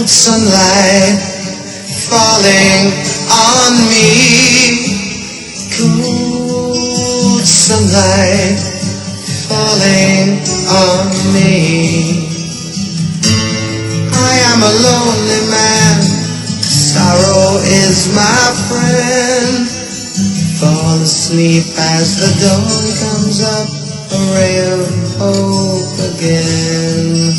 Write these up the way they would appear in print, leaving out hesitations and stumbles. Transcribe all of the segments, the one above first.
sunlight falling on me. Cool sunlight falling on me. I am a lonely man, sorrow is my friend. Fall asleep as the dawn comes up, a ray of hope again.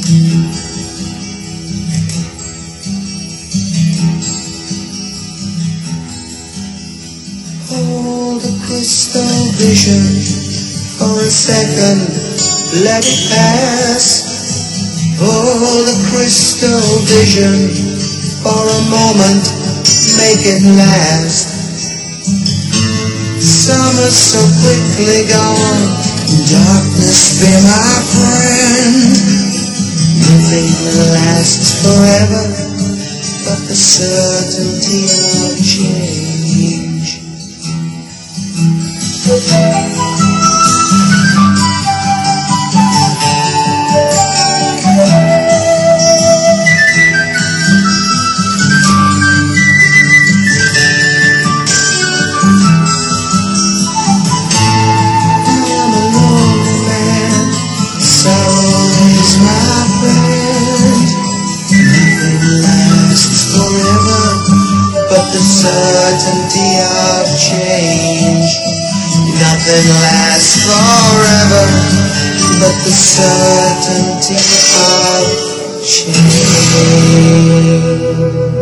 Hold a crystal vision for a second, let it pass. Hold a crystal vision for a moment, make it last. Summer's so quickly gone, darkness be my friend. Nothing lasts forever but the certainty of change. The certainty of change. Nothing lasts forever but the certainty of change.